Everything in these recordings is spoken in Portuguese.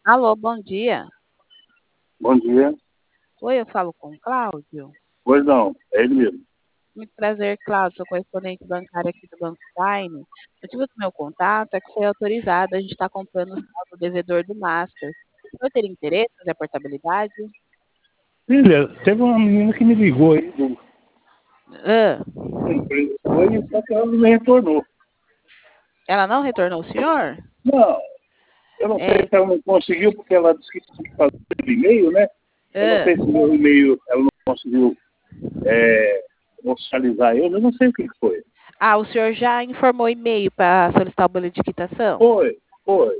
Alô, bom dia. Bom dia. Oi, eu falo com o Cláudio. Pois não, é ele mesmo. Muito prazer, Cláudio. Sou correspondente bancário aqui do Banco Prime. O motivo do meu contato é que foi autorizado. A gente está comprando o saldo do devedor do Master. O senhor teria interesse na portabilidade? Filha, teve uma menina que me ligou aí Ah, da empresa hoje, só que ela não me retornou. ela não retornou o senhor? Não, eu não sei É, se ela não conseguiu, porque ela disse que tinha que fazer o e-mail, né? Eu não ah, sei se meu e-mail ela não conseguiu oficializar ele, eu não sei o que foi. o senhor já informou e-mail para solicitar o boletim de quitação? Foi.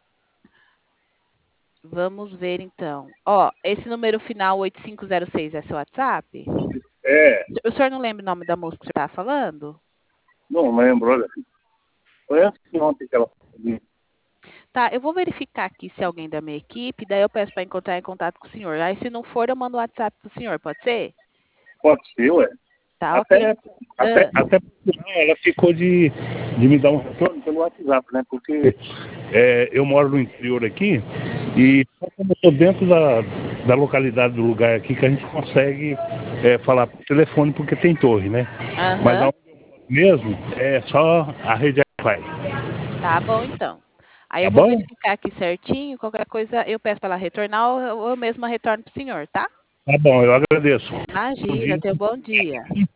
Vamos ver então. Ó, esse número final 8506 é seu WhatsApp? É, O senhor não lembra o nome da moça que o senhor está falando? não lembro, olha. Foi antes de ontem que ela falou. Tá, eu vou verificar aqui se é alguém da minha equipe, daí eu peço para encontrar em contato com o senhor. Aí, se não for, eu mando o WhatsApp pro senhor, pode ser? Pode ser, ué. Tá, ok. Até, Ah, até porque não, ela ficou de me dar um retorno pelo WhatsApp, né? Porque eu moro no interior aqui uhum, e só quando eu estou dentro da localidade do lugar aqui que a gente consegue falar por telefone porque tem torre, né? Mas aham, aonde mesmo é só a rede Wi-Fi. tá bom então. Aí eu Tá vou bom? verificar aqui certinho, qualquer coisa eu peço para ela retornar ou eu mesma retorno pro senhor, tá? Tá bom, eu agradeço. Bom Imagina, dia. tenha um bom dia.